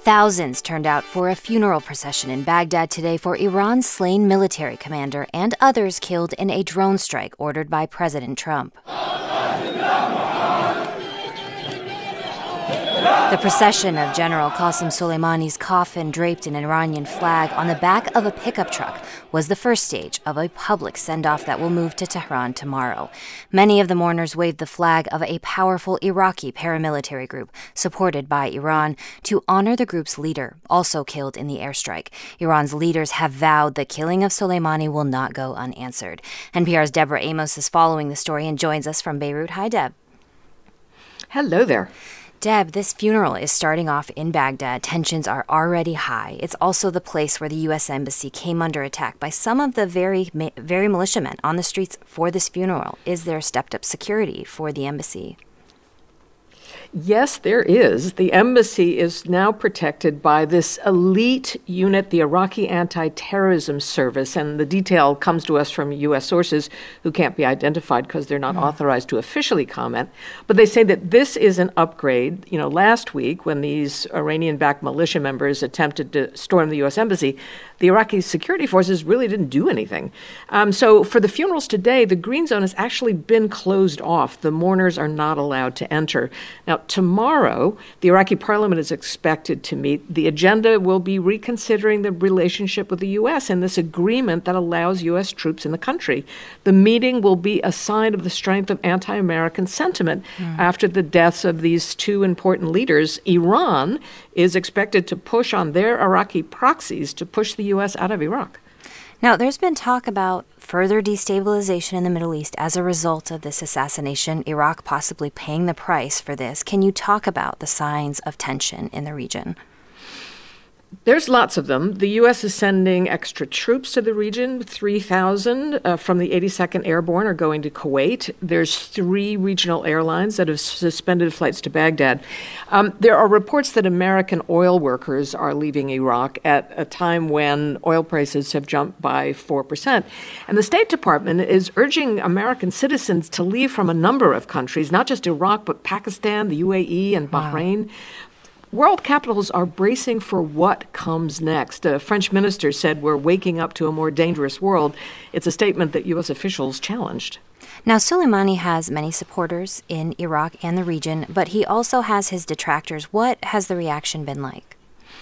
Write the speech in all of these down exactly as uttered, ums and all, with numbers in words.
Thousands turned out for a funeral procession in Baghdad today for Iran's slain military commander and others killed in a drone strike ordered by President Trump. The procession of General Qasem Soleimani's coffin draped in an Iranian flag on the back of a pickup truck was the first stage of a public send-off that will move to Tehran tomorrow. Many of the mourners waved the flag of a powerful Iraqi paramilitary group supported by Iran to honor the group's leader, also killed in the airstrike. Iran's leaders have vowed the killing of Soleimani will not go unanswered. N P R's Deborah Amos is following the story and joins us from Beirut. Hi, Deb. Hello there. Deb, this funeral is starting off in Baghdad. Tensions are already high. It's also the place where the U S Embassy came under attack by some of the very, very militiamen on the streets for this funeral. Is there stepped-up security for the embassy? Yes, there is. The embassy is now protected by this elite unit, the Iraqi Anti-Terrorism Service, and the detail comes to us from U S sources who can't be identified because they're not mm. authorized to officially comment. But they say that this is an upgrade. You know, last week when these Iranian-backed militia members attempted to storm the U S embassy, the Iraqi security forces really didn't do anything. Um, so for the funerals today, the green zone has actually been closed off. The mourners are not allowed to enter. Now, tomorrow, the Iraqi parliament is expected to meet. The agenda will be reconsidering the relationship with the U S and this agreement that allows U S troops in the country. The meeting will be a sign of the strength of anti-American sentiment mm. after the deaths of these two important leaders. Iran is expected to push on their Iraqi proxies to push the U S out of Iraq. Now, there's been talk about further destabilization in the Middle East as a result of this assassination, Iraq possibly paying the price for this. Can you talk about the signs of tension in the region? There's lots of them. The U S is sending extra troops to the region. three thousand uh, from the eighty-second Airborne are going to Kuwait. There's three regional airlines that have suspended flights to Baghdad. Um, there are reports that American oil workers are leaving Iraq at a time when oil prices have jumped by four percent. And the State Department is urging American citizens to leave from a number of countries, not just Iraq, but Pakistan, the U A E, and Bahrain. Wow. World capitals are bracing for what comes next. A French minister said we're waking up to a more dangerous world. It's a statement that U S officials challenged. Now, Soleimani has many supporters in Iraq and the region, but he also has his detractors. What has the reaction been like?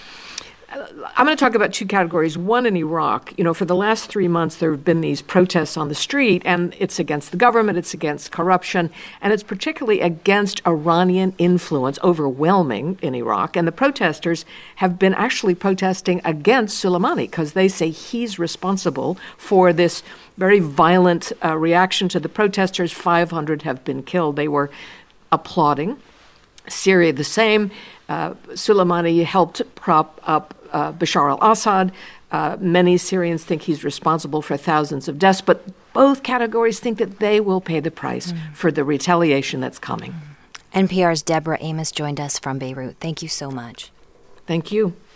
I'm going to talk about two categories. One, in Iraq, you know, for the last three months, there have been these protests on the street, and it's against the government, it's against corruption, and it's particularly against Iranian influence, overwhelming in Iraq. And the protesters have been actually protesting against Soleimani because they say he's responsible for this very violent uh, reaction to the protesters. five hundred have been killed. They were applauding. Syria, the same. Uh, Soleimani helped prop up uh, Bashar al-Assad. Uh, many Syrians think he's responsible for thousands of deaths, but both categories think that they will pay the price mm. for the retaliation that's coming. N P R's Deborah Amos joined us from Beirut. Thank you so much. Thank you.